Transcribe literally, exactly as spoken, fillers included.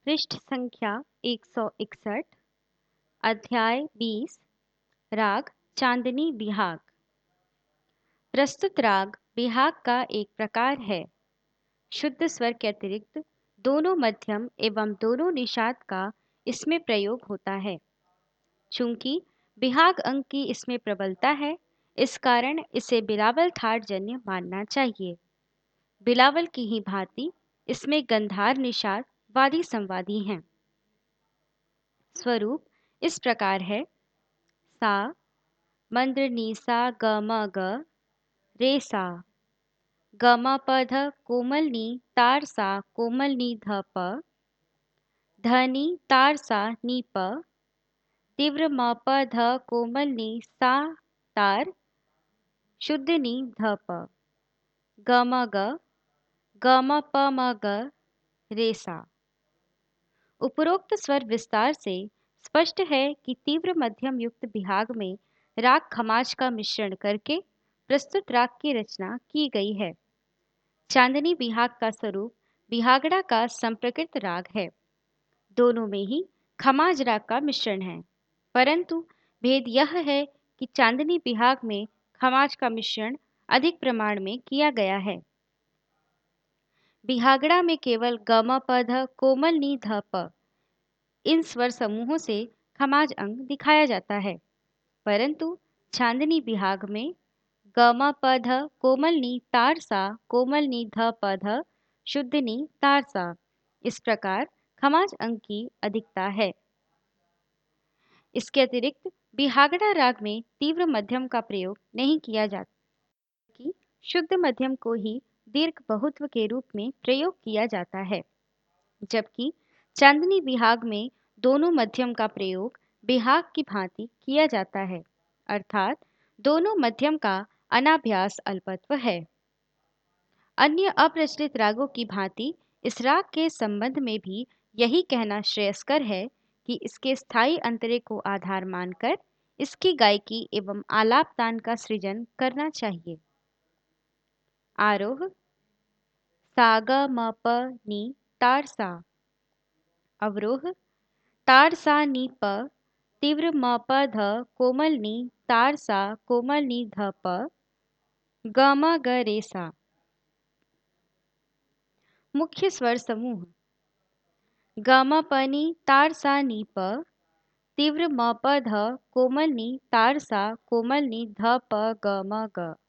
पृष्ठ संख्या एक सौ इकसठ। अध्याय बीस। राग चांदनी बिहाग। प्रस्तुत राग बिहाग का एक प्रकार है। शुद्ध स्वर के अतिरिक्त दोनों मध्यम एवं दोनों निषाद का इसमें प्रयोग होता है। चूंकि बिहाग अंग की इसमें प्रबलता है, इस कारण इसे बिलावल थाट जन्य मानना चाहिए। बिलावल की ही भांति इसमें गंधार निषाद वादी संवादी हैं। स्वरूप इस प्रकार है। सा मंद्र नी सा ग म ग रे सा ग म प ध कोमल नी तार सा कोमल नी ध प ध नी तार सा नी प तीव्र म प ध कोमल नी सा तार शुद्ध नी ध प ग म ग ग म प म ग रे सा। उपरोक्त स्वर विस्तार से स्पष्ट है कि तीव्र मध्यम युक्त बिहाग में राग खमाज का मिश्रण करके प्रस्तुत राग की रचना की गई है। चांदनी बिहाग का स्वरूप बिहागड़ा का संप्रकृत राग है। दोनों में ही खमाज राग का मिश्रण है, परंतु भेद यह है कि चांदनी बिहाग में खमाज का मिश्रण अधिक प्रमाण में किया गया है। बिहागड़ा में केवल ग म प ध कोमल नी ध प इन स्वर समूहों से खमाज अंग दिखाया जाता है, परंतु चांदनी बिहाग में ग म प ध कोमल नी तार सा कोमल नी ध प ध शुद्ध नी तार सा, इस प्रकार खमाज अंग की अधिकता है। इसके अतिरिक्त बिहागड़ा राग में तीव्र मध्यम का प्रयोग नहीं किया जाता कि शुद्ध मध्यम को ही दीर्घ बहुत्व के रूप में प्रयोग किया जाता है, जबकि चांदनी बिहाग में दोनों मध्यम का प्रयोग बिहाग की भांति किया जाता है, अर्थात दोनों मध्यम का अनाभ्यास अल्पत्व है। अन्य अप्रचलित रागों की भांति इस राग के संबंध में भी यही कहना श्रेयस्कर है कि इसके स्थायी अंतरे को आधार मानकर इसकी गायकी एवं आलाप तान का सृजन करना चाहिए। आरोह सा ग म प नी तार सा। अवरोह तार सा नी प तीव्र म प ध कोमल नी तार सा कोमल नी ध प ग म ग रे सा। मुख्य स्वर समूह ग म प नी तार सा नी प तीव्र म प ध कोमल नी तार सा कोमल नी ध प ग म ग।